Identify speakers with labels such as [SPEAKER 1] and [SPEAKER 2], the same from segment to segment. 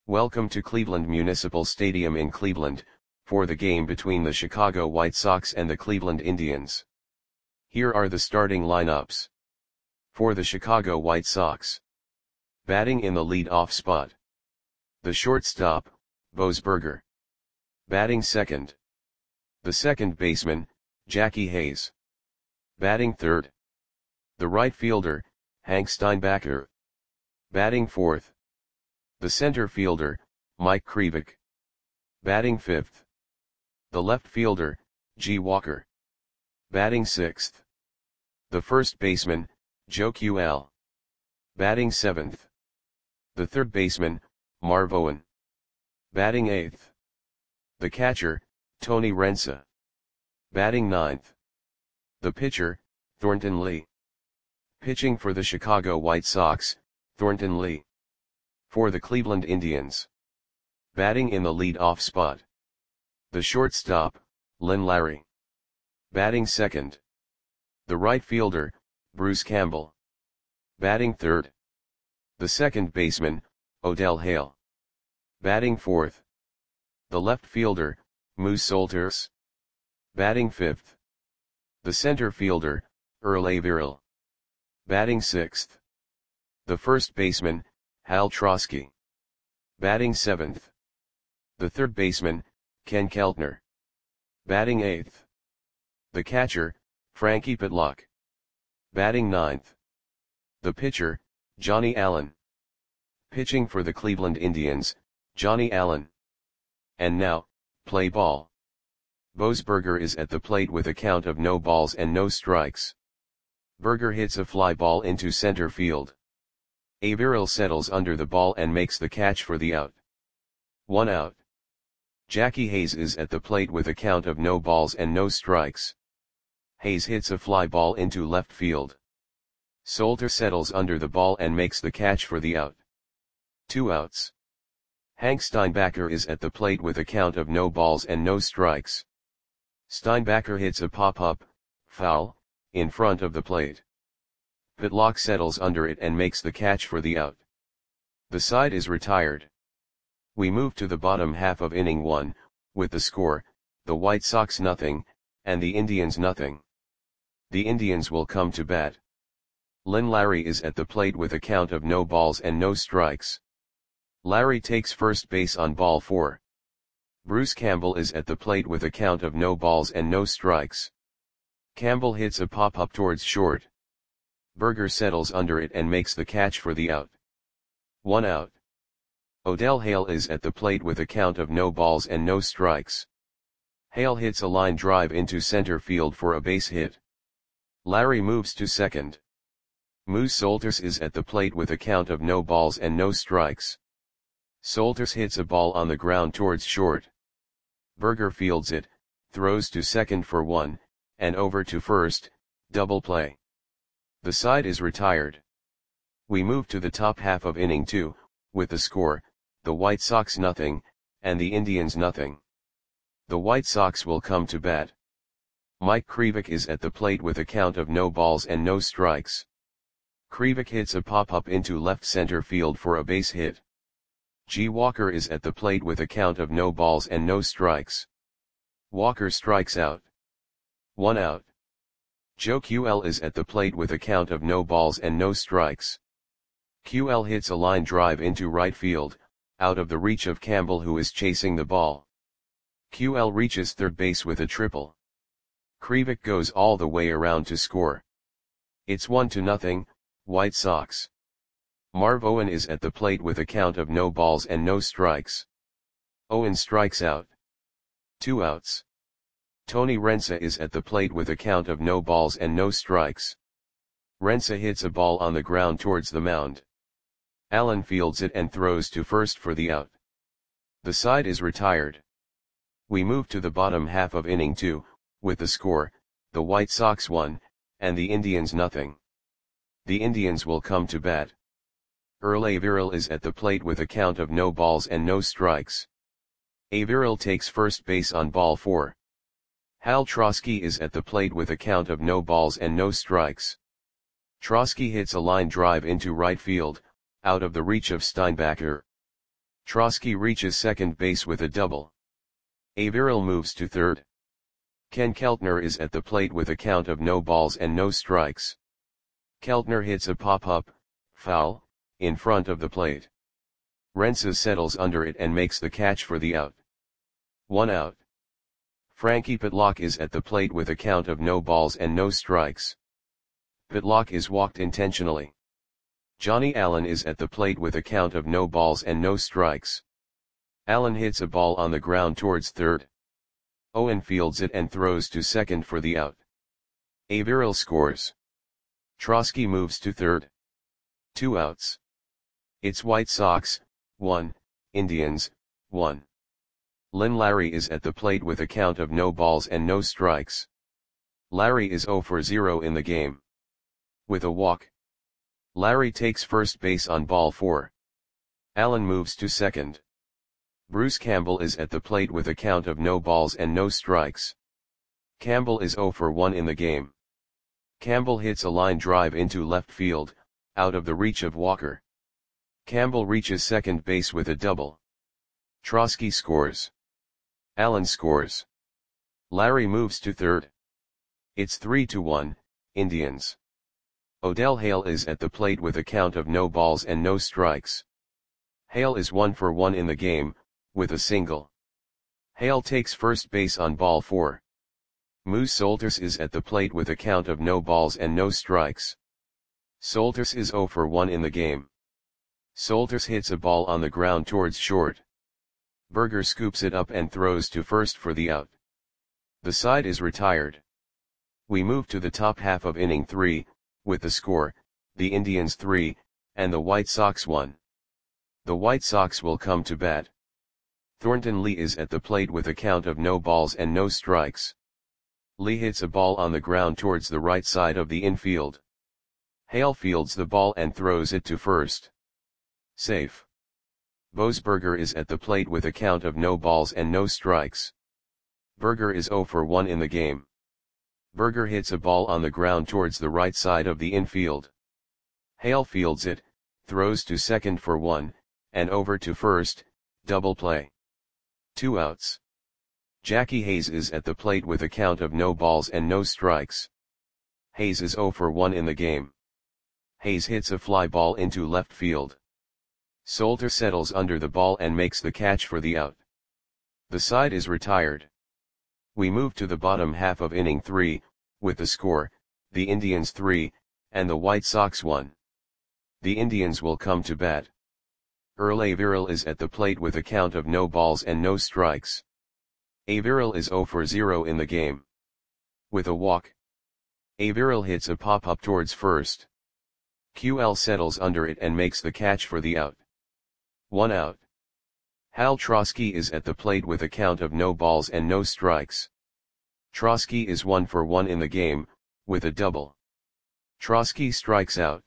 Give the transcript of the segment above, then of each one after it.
[SPEAKER 1] Welcome to Cleveland Municipal Stadium in Cleveland, for the game between the Chicago White Sox and the Cleveland Indians. Here are the starting lineups. For the Chicago White Sox. Batting in the lead-off spot. The shortstop, Boesberger. Batting second. The second baseman, Jackie Hayes. Batting third. The right fielder, Hank Steinbacher. Batting fourth. The center fielder, Mike Krivik. Batting fifth. The left fielder, G. Walker. Batting sixth. The first baseman, Joe QL. Batting seventh. The third baseman, Marv Owen. Batting eighth. The catcher, Tony Rensa. Batting ninth. The pitcher, Thornton Lee. Pitching for the Chicago White Sox, Thornton Lee. For the Cleveland Indians. Batting in the lead-off spot. The shortstop, Lynn Larry. Batting second. The right fielder, Bruce Campbell. Batting third. The second baseman, Odell Hale. Batting fourth. The left fielder, Moose Solters. Batting fifth. The center fielder, Earl Averill. Batting sixth. The first baseman, Hal Trosky. Batting seventh. The third baseman, Ken Keltner. Batting eighth. The catcher, Frankie Pitlock. Batting ninth. The pitcher, Johnny Allen. Pitching for the Cleveland Indians, Johnny Allen. And now, play ball. Boesberger is at the plate with a count of no balls and no strikes. Berger hits a fly ball into center field. Averill settles under the ball and makes the catch for the out. 1 out. Jackie Hayes is at the plate with a count of no balls and no strikes. Hayes hits a fly ball into left field. Solter settles under the ball and makes the catch for the out. 2 outs. Hank Steinbacher is at the plate with a count of no balls and no strikes. Steinbacher hits a pop-up, foul, in front of the plate. Pitlock settles under it and makes the catch for the out. The side is retired. We move to the bottom half of inning 1, with the score, the White Sox 0, and the Indians 0. The Indians will come to bat. Lynn Larry is at the plate with a count of no balls and no strikes. Larry takes first base on ball 4. Bruce Campbell is at the plate with a count of no balls and no strikes. Campbell hits a pop-up towards short. Berger settles under it and makes the catch for the out. 1 out. Odell Hale is at the plate with a count of no balls and no strikes. Hale hits a line drive into center field for a base hit. Larry moves to second. Moose Solters is at the plate with a count of no balls and no strikes. Solters hits a ball on the ground towards short. Berger fields it, throws to second for 1, and over to first, double play. The side is retired. We move to the top half of inning 2, with the score, the White Sox 0, and the Indians 0. The White Sox will come to bat. Mike Krivik is at the plate with a count of no balls and no strikes. Krivik hits a pop-up into left center field for a base hit. G. Walker is at the plate with a count of no balls and no strikes. Walker strikes out. 1 out. Joe QL is at the plate with a count of no balls and no strikes. QL hits a line drive into right field, out of the reach of Campbell who is chasing the ball. QL reaches third base with a triple. Krivik goes all the way around to score. It's 1-0, White Sox. Marv Owen is at the plate with a count of no balls and no strikes. Owen strikes out. 2 outs. Tony Rensa is at the plate with a count of no balls and no strikes. Rensa hits a ball on the ground towards the mound. Allen fields it and throws to first for the out. The side is retired. We move to the bottom half of inning 2, with the score, the White Sox 1, and the Indians 0. The Indians will come to bat. Earl Averill is at the plate with a count of no balls and no strikes. Averill takes first base on ball 4. Hal Trosky is at the plate with a count of no balls and no strikes. Trosky hits a line drive into right field, out of the reach of Steinbacher. Trotsky reaches second base with a double. Averill moves to third. Ken Keltner is at the plate with a count of no balls and no strikes. Keltner hits a pop-up, foul, in front of the plate. Rensa settles under it and makes the catch for the out. 1 out. Frankie Pitlock is at the plate with a count of no balls and no strikes. Pitlock is walked intentionally. Johnny Allen is at the plate with a count of no balls and no strikes. Allen hits a ball on the ground towards third. Owen fields it and throws to second for the out. Averill scores. Trotsky moves to third. 2 outs. It's White Sox, 1, Indians, 1. Lynn Larry is at the plate with a count of no balls and no strikes. Larry is 0 for 0 in the game. With a walk. Larry takes first base on ball 4. Allen moves to second. Bruce Campbell is at the plate with a count of no balls and no strikes. Campbell is 0 for 1 in the game. Campbell hits a line drive into left field, out of the reach of Walker. Campbell reaches second base with a double. Trotsky scores. Allen scores. Larry moves to third. It's 3-1, Indians. Odell Hale is at the plate with a count of no balls and no strikes. Hale is 1 for 1 in the game, with a single. Hale takes first base on ball 4. Moose Solters is at the plate with a count of no balls and no strikes. Solters is 0 for 1 in the game. Solters hits a ball on the ground towards short. Berger scoops it up and throws to first for the out. The side is retired. We move to the top half of inning 3, with the score, the Indians 3, and the White Sox 1. The White Sox will come to bat. Thornton Lee is at the plate with a count of no balls and no strikes. Lee hits a ball on the ground towards the right side of the infield. Hale fields the ball and throws it to first. Safe. Boasberger is at the plate with a count of no balls and no strikes. Berger is 0 for 1 in the game. Berger hits a ball on the ground towards the right side of the infield. Hale fields it, throws to second for 1, and over to first, double play. 2 outs. Jackie Hayes is at the plate with a count of no balls and no strikes. Hayes is 0 for 1 in the game. Hayes hits a fly ball into left field. Solter settles under the ball and makes the catch for the out. The side is retired. We move to the bottom half of inning 3, with the score, the Indians 3, and the White Sox 1. The Indians will come to bat. Earl Averill is at the plate with a count of no balls and no strikes. Averill is 0 for 0 in the game. With a walk. Averill hits a pop-up towards first. QL settles under it and makes the catch for the out. 1 out. Hal Trotsky is at the plate with a count of no balls and no strikes. Trotsky is 1 for 1 in the game, with a double. Trotsky strikes out.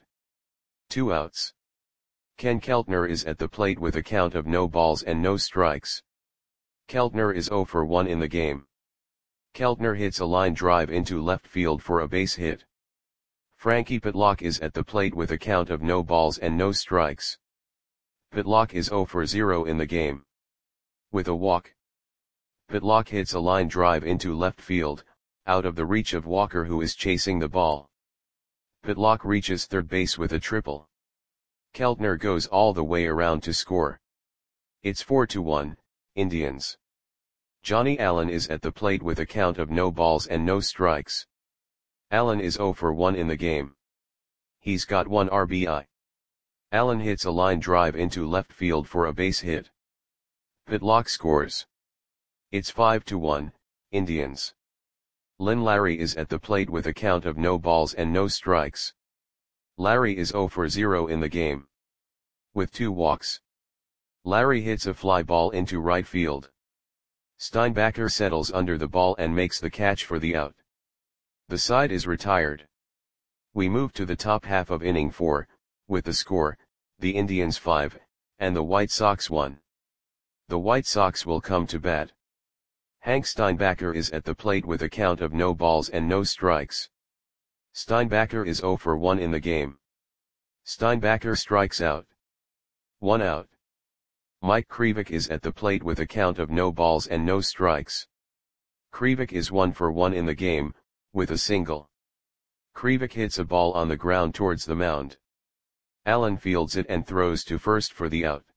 [SPEAKER 1] 2 outs. Ken Keltner is at the plate with a count of no balls and no strikes. Keltner is 0 for 1 in the game. Keltner hits a line drive into left field for a base hit. Frankie Pitlock is at the plate with a count of no balls and no strikes. Pitlock is 0 for 0 in the game. With a walk. Pitlock hits a line drive into left field, out of the reach of Walker who is chasing the ball. Pitlock reaches third base with a triple. Keltner goes all the way around to score. It's 4-1, Indians. Johnny Allen is at the plate with a count of no balls and no strikes. Allen is 0 for 1 in the game. He's got 1 RBI. Allen hits a line drive into left field for a base hit. Pitlock scores. It's 5-1, Indians. Lynn Larry is at the plate with a count of no balls and no strikes. Larry is 0 for 0 in the game. With 2 walks. Larry hits a fly ball into right field. Steinbacher settles under the ball and makes the catch for the out. The side is retired. We move to the top half of inning 4, with the score, the Indians 5, and the White Sox 1. The White Sox will come to bat. Hank Steinbacher is at the plate with a count of no balls and no strikes. Steinbacher is 0 for 1 in the game. Steinbacher strikes out. 1 out. Mike Krivik is at the plate with a count of no balls and no strikes. Krivik is 1 for 1 in the game, with a single. Krivik hits a ball on the ground towards the mound. Allen fields it and throws to first for the out.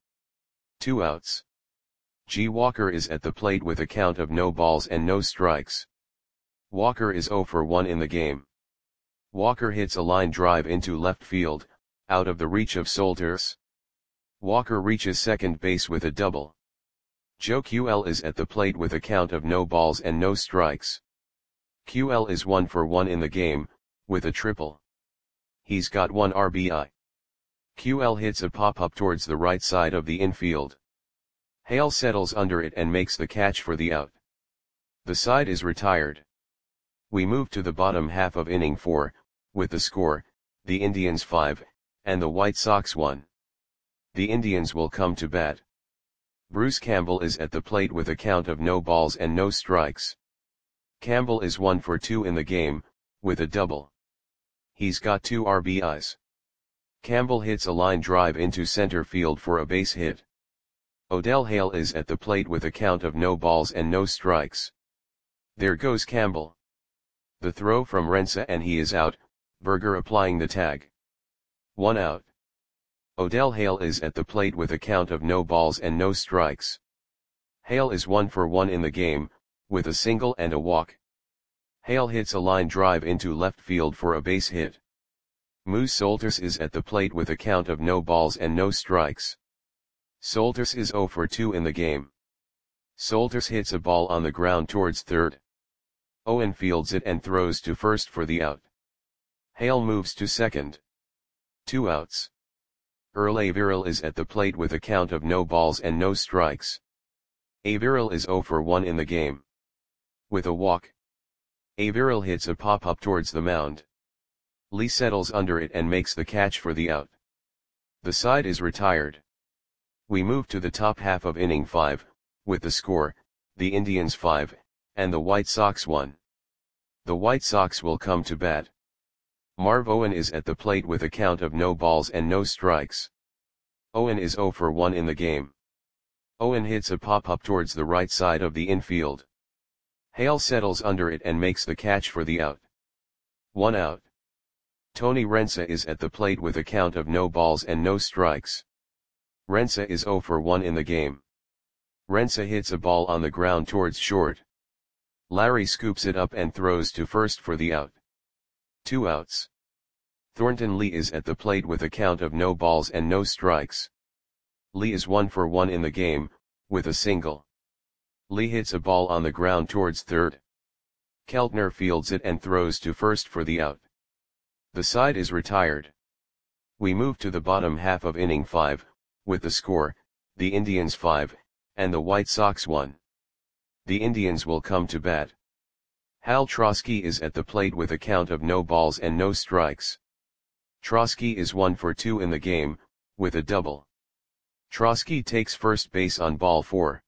[SPEAKER 1] 2 outs. G. Walker is at the plate with a count of no balls and no strikes. Walker is 0 for 1 in the game. Walker hits a line drive into left field, out of the reach of Solters. Walker reaches second base with a double. Joe QL is at the plate with a count of no balls and no strikes. QL is 1 for 1 in the game, with a triple. He's got 1 RBI. QL hits a pop-up towards the right side of the infield. Hale settles under it and makes the catch for the out. The side is retired. We move to the bottom half of inning 4, with the score, the Indians 5, and the White Sox 1. The Indians will come to bat. Bruce Campbell is at the plate with a count of no balls and no strikes. Campbell is 1 for 2 in the game, with a double. He's got 2 RBIs. Campbell hits a line drive into center field for a base hit. Odell Hale is at the plate with a count of no balls and no strikes. There goes Campbell. The throw from Rensa and he is out, Berger applying the tag. 1 out. Odell Hale is at the plate with a count of no balls and no strikes. Hale is 1 for 1 in the game, with a single and a walk. Hale hits a line drive into left field for a base hit. Moose Solters is at the plate with a count of no balls and no strikes. Solters is 0 for 2 in the game. Solters hits a ball on the ground towards third. Owen fields it and throws to first for the out. Hale moves to second. 2 outs. Earl Averill is at the plate with a count of no balls and no strikes. Averill is 0 for 1 in the game. With a walk. Averill hits a pop-up towards the mound. Lee settles under it and makes the catch for the out. The side is retired. We move to the top half of inning 5, with the score, the Indians 5, and the White Sox 1. The White Sox will come to bat. Marv Owen is at the plate with a count of no balls and no strikes. Owen is 0 for 1 in the game. Owen hits a pop-up towards the right side of the infield. Hale settles under it and makes the catch for the out. 1 out. Tony Rensa is at the plate with a count of no balls and no strikes. Rensa is 0 for 1 in the game. Rensa hits a ball on the ground towards short. Larry scoops it up and throws to first for the out. 2 outs. Thornton Lee is at the plate with a count of no balls and no strikes. Lee is 1 for 1 in the game, with a single. Lee hits a ball on the ground towards third. Keltner fields it and throws to first for the out. The side is retired. We move to the bottom half of inning 5, with the score, the Indians 5, and the White Sox 1. The Indians will come to bat. Hal Trosky is at the plate with a count of no balls and no strikes. Trosky is 1 for 2 in the game, with a double. Trosky takes first base on ball 4.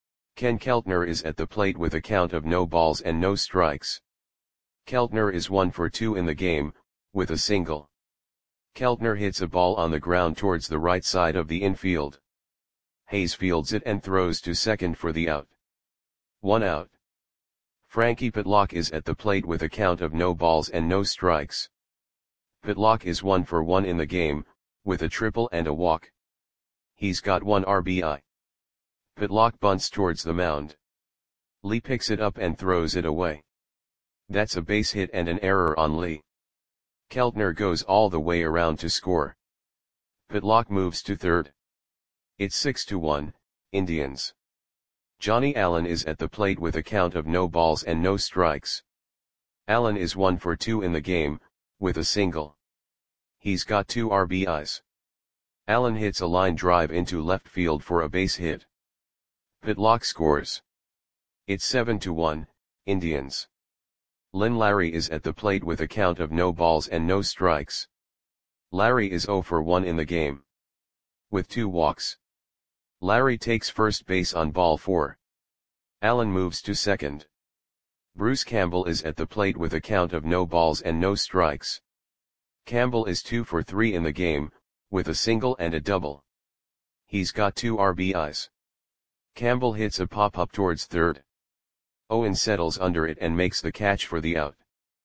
[SPEAKER 1] Ken Keltner is at the plate with a count of no balls and no strikes. Keltner is 1 for 2 in the game, with a single. Keltner hits a ball on the ground towards the right side of the infield. Hayes fields it and throws to second for the out. 1 out. Frankie Pitlock is at the plate with a count of no balls and no strikes. Pitlock is 1 for 1 in the game, with a triple and a walk. He's got 1 RBI. Pitlock bunts towards the mound. Lee picks it up and throws it away. That's a base hit and an error on Lee. Keltner goes all the way around to score. Pitlock moves to third. It's 6-1, Indians. Johnny Allen is at the plate with a count of no balls and no strikes. Allen is 1 for 2 in the game, with a single. He's got 2 RBIs. Allen hits a line drive into left field for a base hit. Pitlock scores. It's 7-1, Indians. Lynn Larry is at the plate with a count of no balls and no strikes. Larry is 0 for 1 in the game. With 2 walks. Larry takes first base on ball 4. Allen moves to second. Bruce Campbell is at the plate with a count of no balls and no strikes. Campbell is 2 for 3 in the game, with a single and a double. He's got 2 RBIs. Campbell hits a pop-up towards third. Owen settles under it and makes the catch for the out.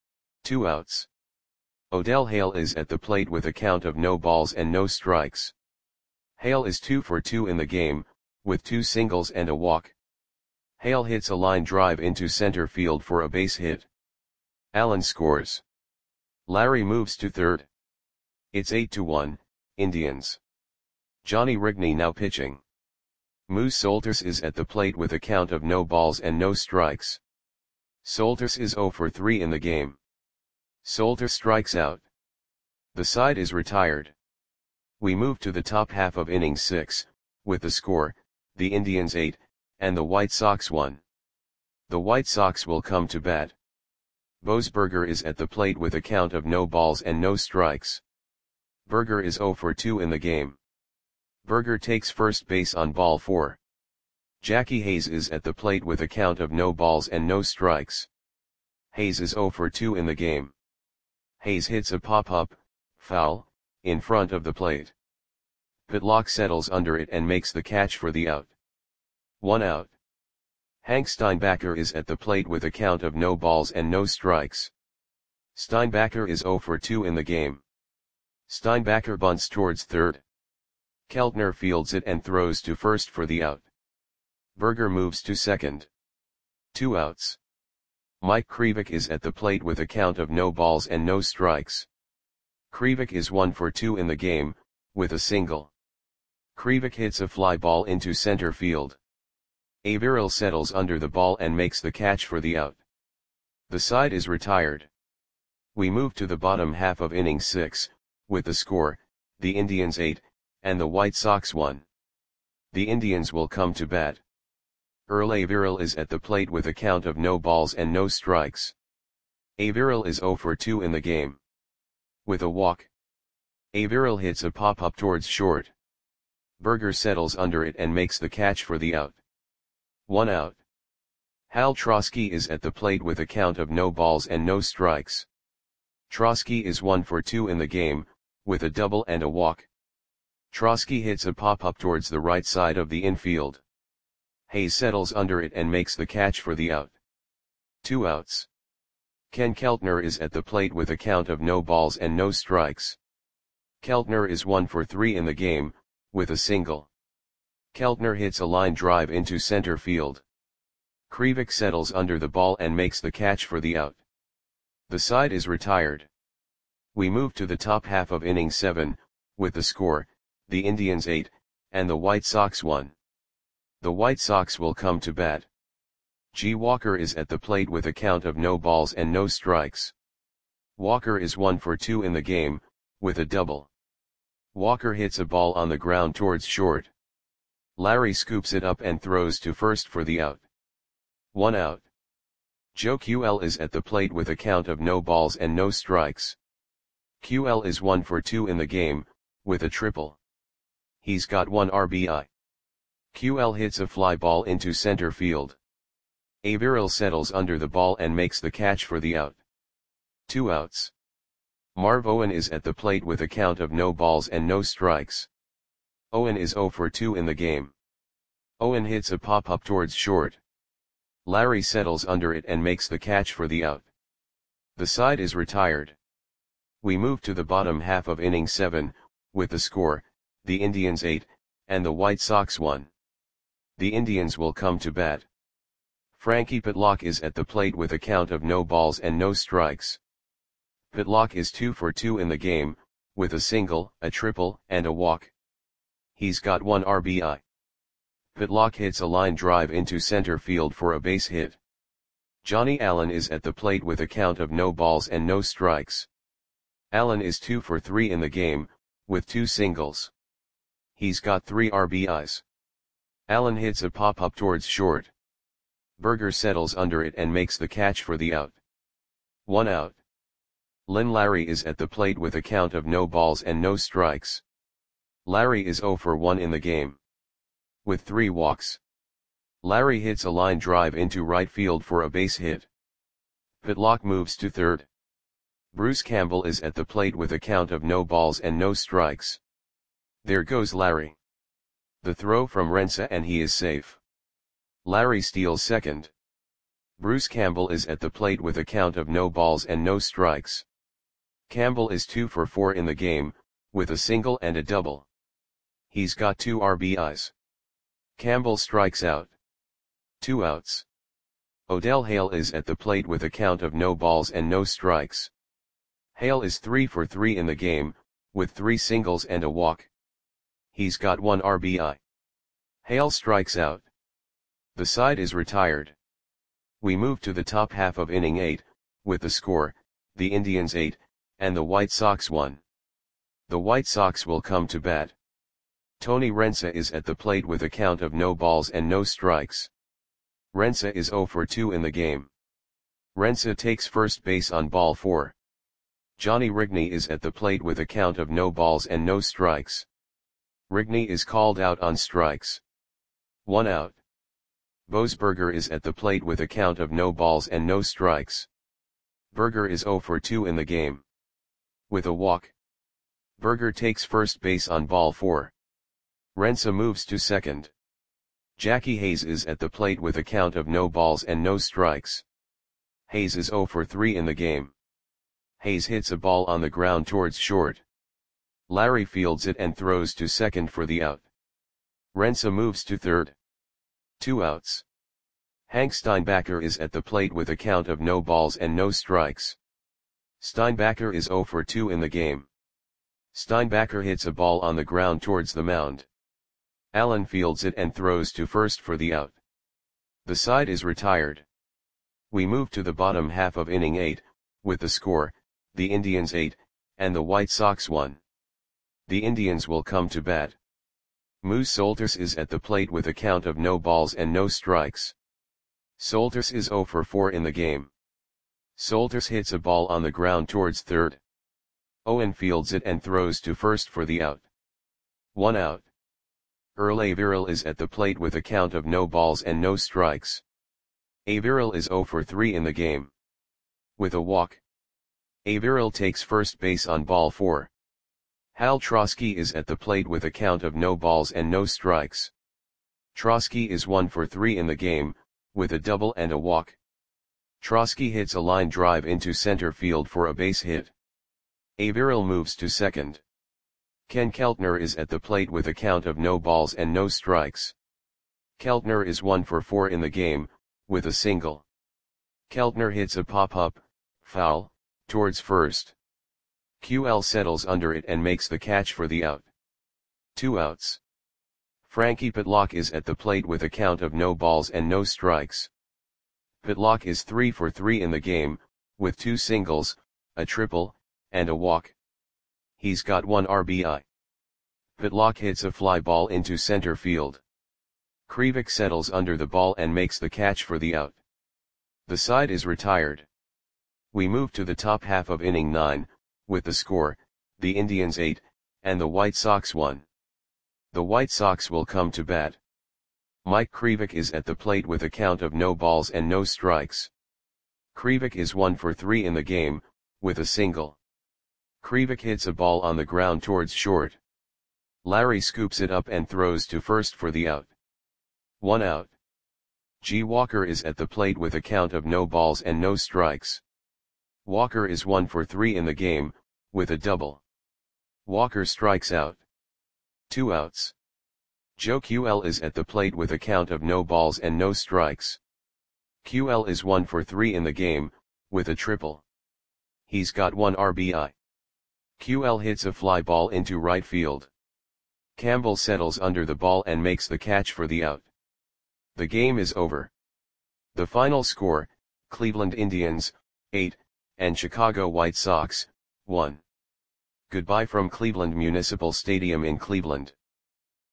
[SPEAKER 1] 2 outs. Odell Hale is at the plate with a count of no balls and no strikes. Hale is 2 for 2 in the game, with 2 singles and a walk. Hale hits a line drive into center field for a base hit. Allen scores. Larry moves to third. It's 8-1, Indians. Johnny Rigney now pitching. Moose Solters is at the plate with a count of no balls and no strikes. Solters is 0 for 3 in the game. Solters strikes out. The side is retired. We move to the top half of inning 6, with the score, the Indians 8, and the White Sox 1. The White Sox will come to bat. Boasberger is at the plate with a count of no balls and no strikes. Berger is 0 for 2 in the game. Berger takes first base on ball 4. Jackie Hayes is at the plate with a count of no balls and no strikes. Hayes is 0 for 2 in the game. Hayes hits a pop-up, foul, in front of the plate. Pitlock settles under it and makes the catch for the out. 1 out. Hank Steinbacher is at the plate with a count of no balls and no strikes. Steinbacher is 0 for 2 in the game. Steinbacher bunts towards third. Keltner fields it and throws to first for the out. Berger moves to second. 2 outs. Mike Krivik is at the plate with a count of no balls and no strikes. Krivik is 1 for 2 in the game, with a single. Krivik hits a fly ball into center field. Averill settles under the ball and makes the catch for the out. The side is retired. We move to the bottom half of inning 6, with the score, the Indians 8, and the White Sox 1. The Indians will come to bat. Earl Averill is at the plate with a count of no balls and no strikes. Averill is 0 for 2 in the game. With a walk. Averill hits a pop-up towards short. Berger settles under it and makes the catch for the out. 1 out. Hal Trosky is at the plate with a count of no balls and no strikes. Trosky is 1 for 2 in the game, with a double and a walk. Trosky hits a pop-up towards the right side of the infield. Hayes settles under it and makes the catch for the out. 2 outs. Ken Keltner is at the plate with a count of no balls and no strikes. Keltner is 1 for 3 in the game, with a single. Keltner hits a line drive into center field. Krivik settles under the ball and makes the catch for the out. The side is retired. We move to the top half of inning 7, with the score, the Indians 8, and the White Sox 1. The White Sox will come to bat. G. Walker is at the plate with a count of no balls and no strikes. Walker is 1 for 2 in the game, with a double. Walker hits a ball on the ground towards short. Larry scoops it up and throws to first for the out. 1 out. Joe QL is at the plate with a count of no balls and no strikes. QL is 1 for 2 in the game, with a triple. He's got 1 RBI. QL hits a fly ball into center field. Averill settles under the ball and makes the catch for the out. 2 outs. Marv Owen is at the plate with a count of no balls and no strikes. Owen is 0 for 2 in the game. Owen hits a pop-up towards short. Larry settles under it and makes the catch for the out. The side is retired. We move to the bottom half of inning 7, with the score, the Indians 8, and the White Sox 1. The Indians will come to bat. Frankie Pitlock is at the plate with a count of no balls and no strikes. Pitlock is 2 for 2 in the game, with a single, a triple, and a walk. He's got 1 RBI. Pitlock hits a line drive into center field for a base hit. Johnny Allen is at the plate with a count of no balls and no strikes. Allen is 2 for 3 in the game, with 2 singles. He's got 3 RBIs. Allen hits a pop-up towards short. Berger settles under it and makes the catch for the out. 1 out. Len Larry is at the plate with a count of no balls and no strikes. Larry is 0 for 1 in the game. With 3 walks. Larry hits a line drive into right field for a base hit. Pitlock moves to third. Bruce Campbell is at the plate with a count of no balls and no strikes. There goes Larry. The throw from Rensa and he is safe. Larry steals second. Bruce Campbell is at the plate with a count of no balls and no strikes. Campbell is 2 for 4 in the game, with a single and a double. He's got 2 RBIs. Campbell strikes out. 2 outs. Odell Hale is at the plate with a count of no balls and no strikes. Hale is 3 for 3 in the game, with 3 singles and a walk. He's got 1 RBI. Hale strikes out. The side is retired. We move to the top half of inning 8, with the score, the Indians 8, and the White Sox 1. The White Sox will come to bat. Tony Rensa is at the plate with a count of no balls and no strikes. Rensa is 0 for 2 in the game. Rensa takes first base on ball 4. Johnny Rigney is at the plate with a count of no balls and no strikes. Rigney is called out on strikes. 1 out. Boasberger is at the plate with a count of no balls and no strikes. Berger is 0 for 2 in the game. With a walk. Berger takes first base on ball 4. Rensa moves to second. Jackie Hayes is at the plate with a count of no balls and no strikes. Hayes is 0 for 3 in the game. Hayes hits a ball on the ground towards short. Larry fields it and throws to second for the out. Rensa moves to third. 2 outs. Hank Steinbacher is at the plate with a count of no balls and no strikes. Steinbacher is 0 for 2 in the game. Steinbacher hits a ball on the ground towards the mound. Allen fields it and throws to first for the out. The side is retired. We move to the bottom half of inning 8, with the score, the Indians 8, and the White Sox 1. The Indians will come to bat. Moose Solters is at the plate with a count of no balls and no strikes. Solters is 0 for 4 in the game. Solters hits a ball on the ground towards third. Owen fields it and throws to first for the out. 1 out. Earl Averill is at the plate with a count of no balls and no strikes. Averill is 0 for 3 in the game. With a walk. Averill takes first base on ball 4. Hal Trosky is at the plate with a count of no balls and no strikes. Trosky is 1 for 3 in the game, with a double and a walk. Trosky hits a line drive into center field for a base hit. Averill moves to second. Ken Keltner is at the plate with a count of no balls and no strikes. Keltner is 1 for 4 in the game, with a single. Keltner hits a pop-up, foul, towards first. QL settles under it and makes the catch for the out. 2 outs. Frankie Pitlock is at the plate with a count of no balls and no strikes. Pitlock is 3 for 3 in the game, with 2 singles, a triple, and a walk. He's got 1 RBI. Pitlock hits a fly ball into center field. Krivik settles under the ball and makes the catch for the out. The side is retired. We move to the top half of inning 9, with the score, the Indians 8, and the White Sox 1. The White Sox will come to bat. Mike Krivik is at the plate with a count of no balls and no strikes. Krivik is 1 for 3 in the game, with a single. Krivik hits a ball on the ground towards short. Larry scoops it up and throws to first for the out. 1 out. G. Walker is at the plate with a count of no balls and no strikes. Walker is 1 for 3 in the game, with a double. Walker strikes out. 2 outs. Joe QL is at the plate with a count of no balls and no strikes. QL is 1 for 3 in the game, with a triple. He's got 1 RBI. QL hits a fly ball into right field. Campbell settles under the ball and makes the catch for the out. The game is over. The final score, Cleveland Indians, 8, and Chicago White Sox, 1. Goodbye from Cleveland Municipal Stadium in Cleveland.